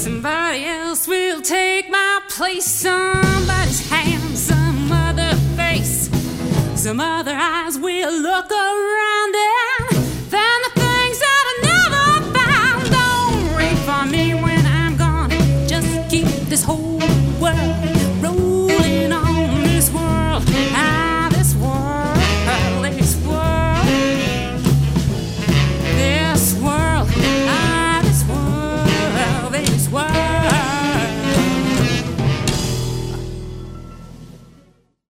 Somebody else will take my place. Somebody's hand, some other face, some other eyes will look around.